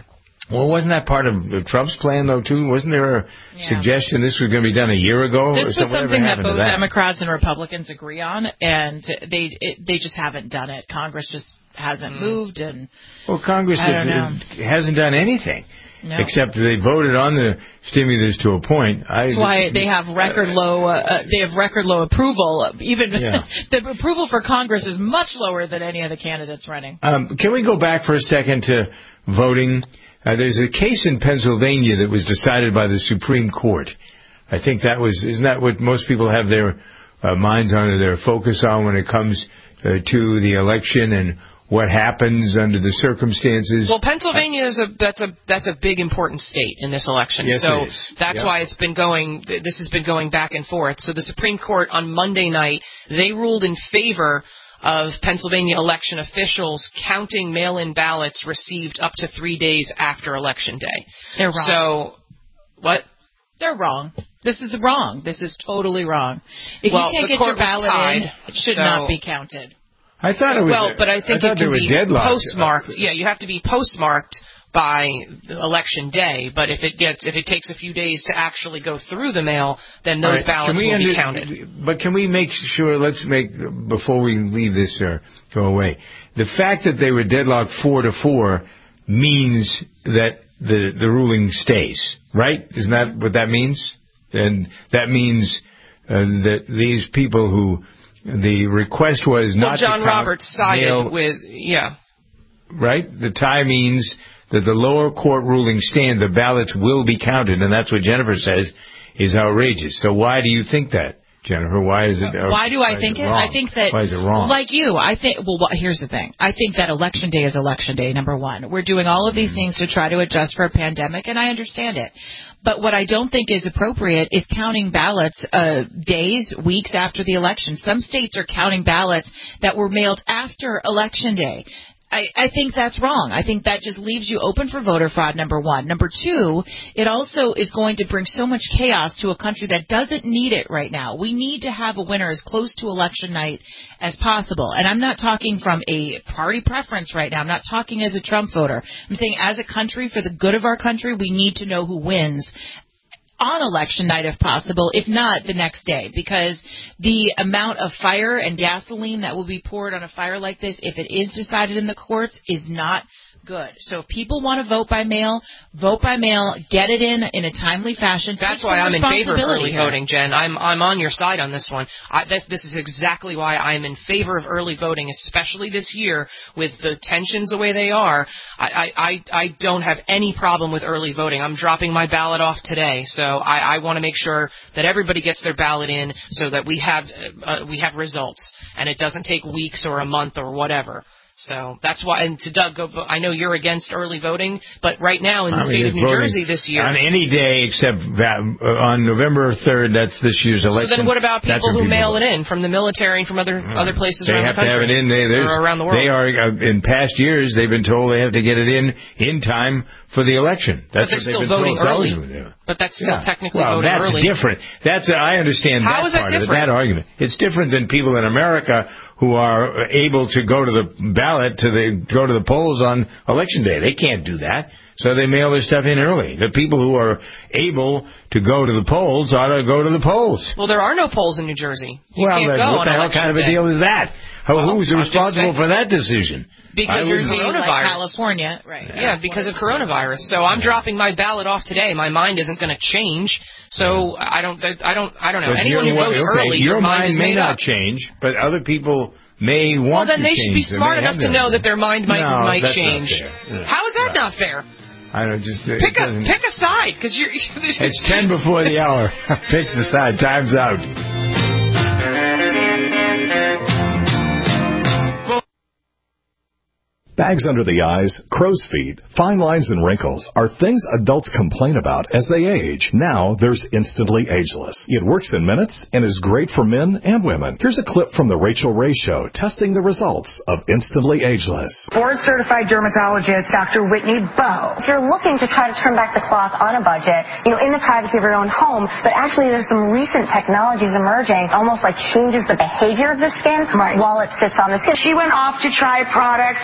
Well, wasn't that part of Trump's plan, though, too? Wasn't there a yeah. suggestion this was going to be done a year ago? This was something that both that? Democrats and Republicans agree on, and they it, they just haven't done it. Congress just hasn't mm. moved. and Well, Congress I don't has, hasn't done anything. No. Except they voted on the stimulus to a point. I, That's why they have record low. Uh, they have record low approval. Even yeah. the approval for Congress is much lower than any of the candidates running. Um, can we go back for a second to voting? Uh, there's a case in Pennsylvania that was decided by the Supreme Court. I think that was isn't that what most people have their uh, minds on or their focus on when it comes uh, to the election and what happens under the circumstances. Well, Pennsylvania is a that's a that's a big important state in this election. Yes, so it is. that's yep. why it's been going this has been going back and forth. So the Supreme Court on Monday night, they ruled in favor of Pennsylvania election officials counting mail-in ballots received up to three days after Election Day. They're wrong. So what? They're wrong. This is wrong. This is totally wrong. If well, you can't get your ballot tied, in, it should so not be counted. I thought it was. Well, but I think I it can be deadlocked. postmarked. Yeah, you have to be postmarked by Election Day. But if it gets, if it takes a few days to actually go through the mail, then those right. ballots will under, be counted. But can we make sure? Let's make before we leave this or go away. The fact that they were deadlocked four to four means that the the ruling stays. Right? Isn't that what that means? And that means uh, that these people who. The request was well, not John to count Roberts sided mail, with, yeah. Right? The tie means that the lower court ruling stand, the ballots will be counted, and that's what Jennifer says is outrageous. So why do you think that, Jennifer? Why is it uh, Why do I why think it? it? Wrong? I think that, why is it wrong? Like you, I think, well, here's the thing. I think that Election Day is Election Day, number one. We're doing all of these things to try to adjust for a pandemic, and I understand it. But what I don't think is appropriate is counting ballots uh, days, weeks after the election. Some states are counting ballots that were mailed after Election Day. I, I think that's wrong. I think that just leaves you open for voter fraud, number one. Number two, it also is going to bring so much chaos to a country that doesn't need it right now. We need to have a winner as close to election night as possible. And I'm not talking from a party preference right now. I'm not talking as a Trump voter. I'm saying as a country, for the good of our country, we need to know who wins on election night if possible, if not the next day, because the amount of fire and gasoline that will be poured on a fire like this, if it is decided in the courts, is not good. So if people want to vote by mail, vote by mail, get it in in a timely fashion. That's why I'm in favor of early here. voting, Jen. I'm I'm on your side on this one. I, this, this is exactly why I'm in favor of early voting, especially this year with the tensions the way they are. I I, I don't have any problem with early voting. I'm dropping my ballot off today, so I, I want to make sure that everybody gets their ballot in so that we have uh, we have results, and it doesn't take weeks or a month or whatever. So that's why, and to Doug, I know you're against early voting, but right now in the I state mean, of New Jersey this year. On any day except that, uh, on November third, that's this year's election. So then what about people who people mail vote. it in from the military and from other uh, other places they around have the country? To have it in. They, or around the world. They are, uh, in past years, they've been told they have to get it in in time for the election. That's but they're what still they've been voting told. early. But that's still yeah. technically well, voting that's early. That's different. That's a, I understand How that is that part different? of it, that argument. It's different than people in America who are able to go to the ballot, to the go to the polls on Election Day. They can't do that, so they mail their stuff in early. The people who are able to go to the polls ought to go to the polls. Well, there are no polls in New Jersey. You well, can't then, go what on the hell election kind of a day. deal is that? Well, Who's responsible for that decision? Because there's coronavirus. Like California, right? Yeah, yeah because of coronavirus. So I'm dropping my ballot off today. My mind isn't going to change. So I don't, I don't, I don't know. But Anyone who votes okay, early, your, your mind, mind is may made not up. change, but other people may want well, then to they change. should be smart enough to know that their mind might no, might that's change. Not fair. How is that right. not fair? I don't just pick a pick a side because you're. It's ten before the hour. Pick the side. Time's out. Bags under the eyes, crow's feet, fine lines and wrinkles are things adults complain about as they age. Now there's Instantly Ageless. It works in minutes and is great for men and women. Here's a clip from the Rachel Ray Show testing the results of Instantly Ageless. Board-certified dermatologist Doctor Whitney Bowe. If you're looking to try to turn back the clock on a budget, you know, in the privacy of your own home, but actually there's some recent technologies emerging, almost like changes the behavior of the skin right. while it sits on the skin. She went off to try a product called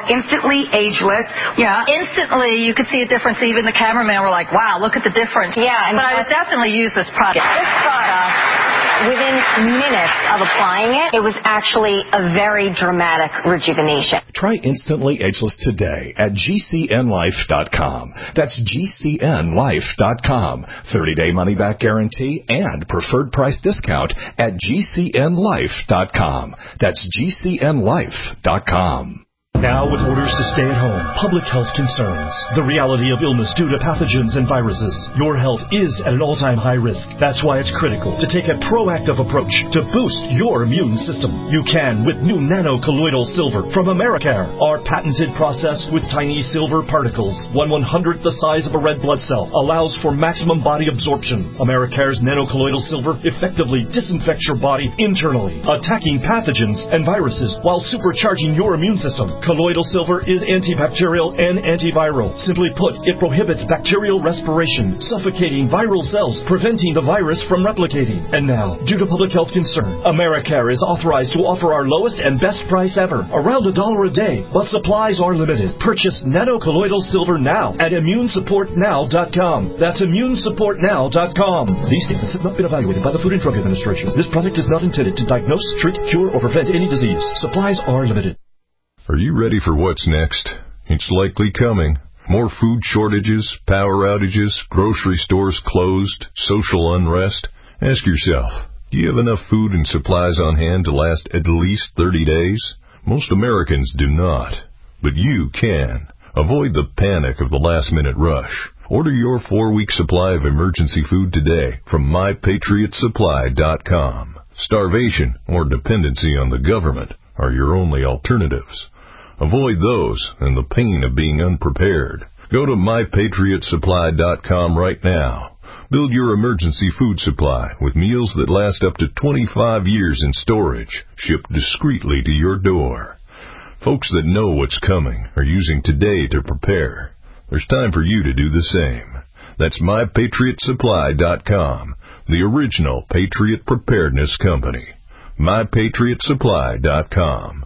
instantly ageless. Yeah. Instantly, you could see a difference. Even the cameraman were like, wow, look at the difference. Yeah. And but I would definitely use this product. This product, within minutes of applying it, it was actually a very dramatic rejuvenation. Try Instantly Ageless today at G C N life dot com. That's G C N life dot com. thirty-day money-back guarantee and preferred price discount at G C N life dot com. That's G C N life dot com. Now with orders to stay at home, public health concerns, the reality of illness due to pathogens and viruses, your health is at an all-time high risk. That's why it's critical to take a proactive approach to boost your immune system. You can with new nano-colloidal silver from Americare. Our patented process with tiny silver particles, one one-hundredth the size of a red blood cell, allows for maximum body absorption. Americare's nano-colloidal silver effectively disinfects your body internally, attacking pathogens and viruses while supercharging your immune system. Colloidal silver is antibacterial and antiviral. Simply put, it prohibits bacterial respiration, suffocating viral cells, preventing the virus from replicating. And now, due to public health concern, Americare is authorized to offer our lowest and best price ever, around a dollar a day, but supplies are limited. Purchase nano-colloidal silver now at immune support now dot com. That's immune support now dot com. These statements have not been evaluated by the Food and Drug Administration. This product is not intended to diagnose, treat, cure, or prevent any disease. Supplies are limited. Are you ready for what's next? It's likely coming. More food shortages, power outages, grocery stores closed, social unrest. Ask yourself, do you have enough food and supplies on hand to last at least thirty days? Most Americans do not, but you can. Avoid the panic of the last-minute rush. Order your four-week supply of emergency food today from my patriot supply dot com. Starvation or dependency on the government are your only alternatives. Avoid those and the pain of being unprepared. Go to my patriot supply dot com right now. Build your emergency food supply with meals that last up to twenty-five years in storage, shipped discreetly to your door. Folks that know what's coming are using today to prepare. There's time for you to do the same. That's my patriot supply dot com, the original Patriot Preparedness Company. my patriot supply dot com.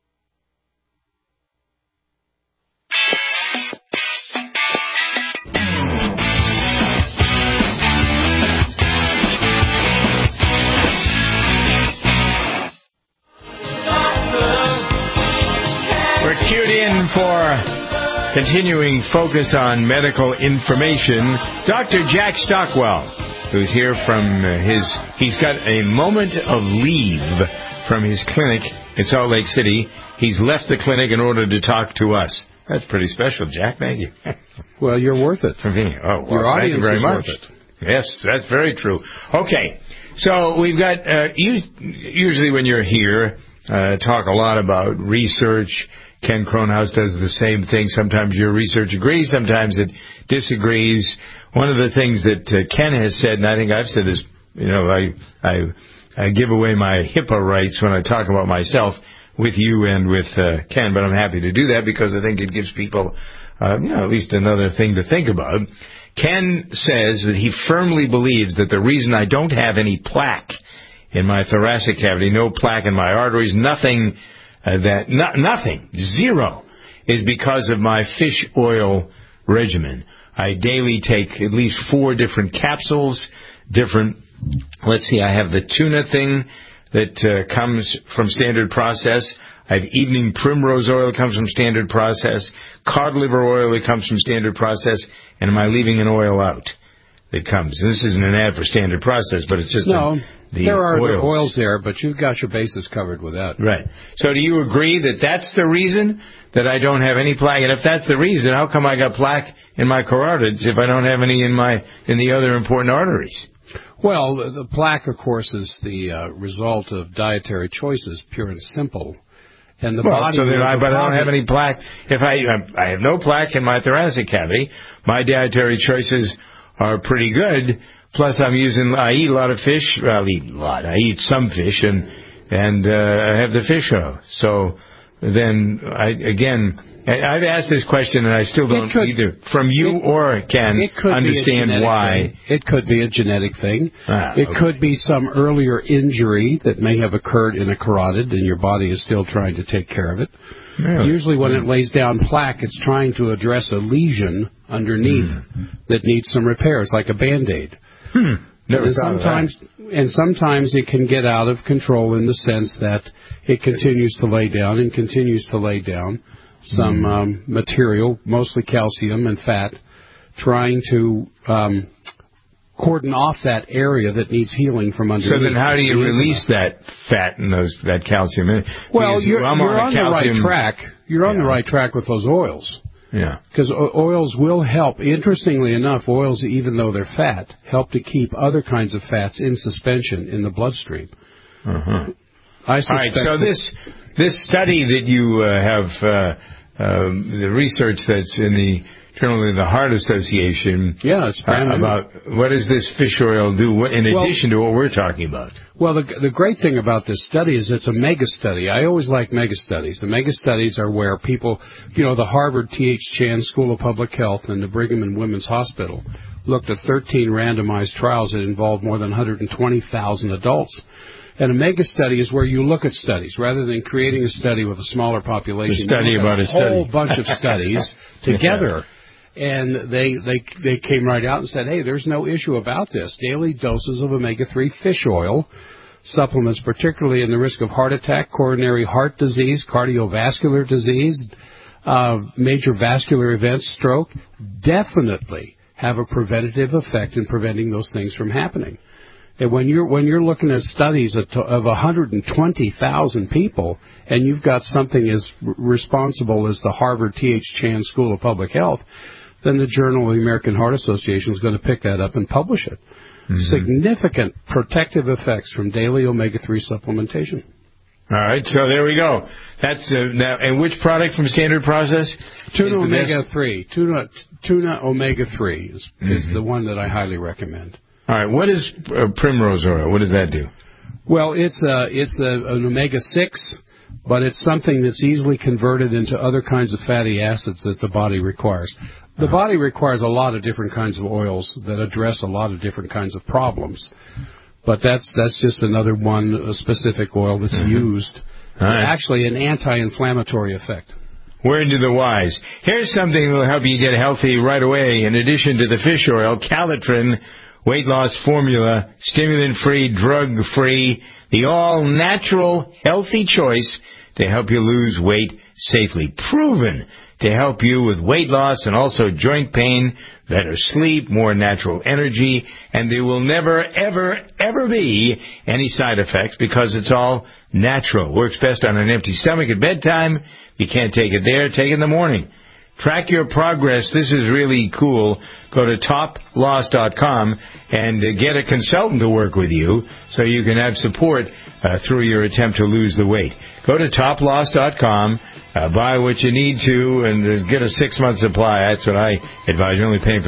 We're cued in for continuing focus on medical information. Doctor Jack Stockwell, who's here from his, he's got a moment of leave from his clinic in Salt Lake City. He's left the clinic in order to talk to us. That's pretty special, Jack. Thank you. Well, you're worth it. For me. Oh, well, Your audience thank you very is much. worth it. Yes, that's very true. Okay, so we've got, uh, usually when you're here, uh, talk a lot about research. Ken Kronhaus does the same thing. Sometimes your research agrees, sometimes it disagrees. One of the things that uh, Ken has said, and I think I've said this, you know, I, I, I give away my HIPAA rights when I talk about myself with you and with uh, Ken, but I'm happy to do that because I think it gives people, uh, you know, at least another thing to think about. Ken says that he firmly believes that the reason I don't have any plaque in my thoracic cavity, no plaque in my arteries, nothing Uh, that no, nothing, zero, is because of my fish oil regimen. I daily take at least four different capsules, different, let's see, I have the tuna thing that uh, comes from Standard Process. I have evening primrose oil that comes from Standard Process, cod liver oil that comes from Standard Process, and am I leaving an oil out that comes? And this isn't an ad for Standard Process, but it's just no. A, The there are oils. oils there, but you've got your bases covered with that. Right. So do you agree that that's the reason that I don't have any plaque? And if that's the reason, how come I got plaque in my carotids if I don't have any in my in the other important arteries? Well, the, the plaque, of course, is the uh, result of dietary choices, pure and simple. And the well, body so then I, but I don't have it. any plaque. If I I have no plaque in my thoracic cavity, my dietary choices are pretty good. Plus, I'm using, I eat a lot of fish. Well, I eat a lot. I eat some fish, and and uh, I have the fish oil. So then I, again, I've asked this question and I still don't could, either from you it, or Ken it could understand be a why. Thing. It could be a genetic thing. Ah, it okay. could be some earlier injury that may have occurred in a carotid and your body is still trying to take care of it. Really? Usually when it lays down plaque, it's trying to address a lesion underneath mm. that needs some repair. It's like a Band-Aid. Hmm. Never and thought sometimes, of that. and sometimes it can get out of control in the sense that it continues to lay down and continues to lay down some mm. um, material, mostly calcium and fat, trying to um, cordon off that area that needs healing from underneath. So then how do you release that fat and those that calcium? Well, because you're, you're on, on the right calcium, track. You're on yeah. the right track with those oils. Yeah. Because oils will help. Interestingly enough, oils, even though they're fat, help to keep other kinds of fats in suspension in the bloodstream. Uh-huh. I All right, so this this study that you uh, have, uh, um, the research that's in the Journal of the Heart Association, yeah, it's uh, about what does this fish oil do in well, addition to what we're talking about? Well, the, the great thing about this study is it's a mega study. I always like mega studies. The mega studies are where people, you know, the Harvard T H Chan School of Public Health and the Brigham and Women's Hospital looked at thirteen randomized trials that involved more than one hundred twenty thousand adults. And a mega study is where you look at studies rather than creating a study with a smaller population. The study you look about at a study. whole bunch of studies together. Yeah. And they, they they came right out and said, hey, there's no issue about this. Daily doses of omega three fish oil supplements, particularly in the risk of heart attack, coronary heart disease, cardiovascular disease, uh, major vascular events, stroke, definitely have a preventative effect in preventing those things from happening. And when you're when you're looking at studies of, of one hundred twenty thousand people, and you've got something as r- responsible as the Harvard T H Chan School of Public Health, then the Journal of the American Heart Association is going to pick that up and publish it. Mm-hmm. Significant protective effects from daily omega three supplementation. All right, so there we go. That's uh, now, and which product from Standard Process? Tuna omega three. Tuna tuna omega three is, mm-hmm. is the one that I highly recommend. All right, what is uh, primrose oil? What does that do? Well, it's a, it's a, an omega six, but it's something that's easily converted into other kinds of fatty acids that the body requires. The uh-huh. body requires a lot of different kinds of oils that address a lot of different kinds of problems. But that's that's just another one, a specific oil that's mm-hmm. used. Right. Actually, an anti-inflammatory effect. Word to the wise. Here's something that will help you get healthy right away. In addition to the fish oil, Calitrin weight loss formula, stimulant-free, drug-free, the all-natural, healthy choice to help you lose weight safely. Proven to help you with weight loss and also joint pain, better sleep, more natural energy, and there will never, ever, ever be any side effects because it's all natural. Works best on an empty stomach at bedtime. You can't take it there. Take it in the morning. Track your progress. This is really cool. Go to top loss dot com and uh, get a consultant to work with you so you can have support uh, through your attempt to lose the weight. Go to top loss dot com, uh, buy what you need to, and uh, get a six-month supply. That's what I advise. You're only paying for.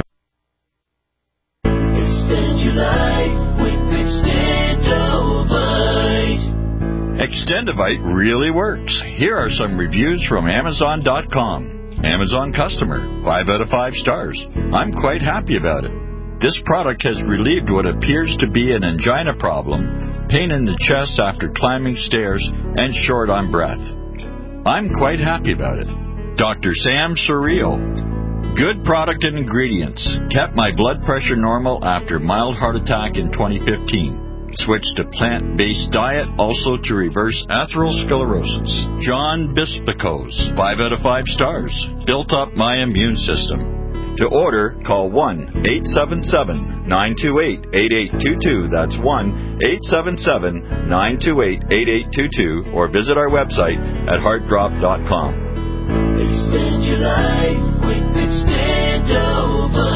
Extend your life with Extendovite. Extendovite really works. Here are some reviews from amazon dot com. Amazon customer, five out of five stars. I'm quite happy about it. This product has relieved what appears to be an angina problem, pain in the chest after climbing stairs, and short on breath. I'm quite happy about it. Doctor Sam Surreal. Good product and ingredients. Kept my blood pressure normal after mild heart attack in twenty fifteen. Switched to plant-based diet, also to reverse atherosclerosis. John Bispicos, five out of five stars. Built up my immune system. To order, call one eight seven seven, nine two eight, eight eight two two. That's one eight seven seven, nine two eight, eight eight two two. Or visit our website at heart drop dot com. Extend your life with Extendovite.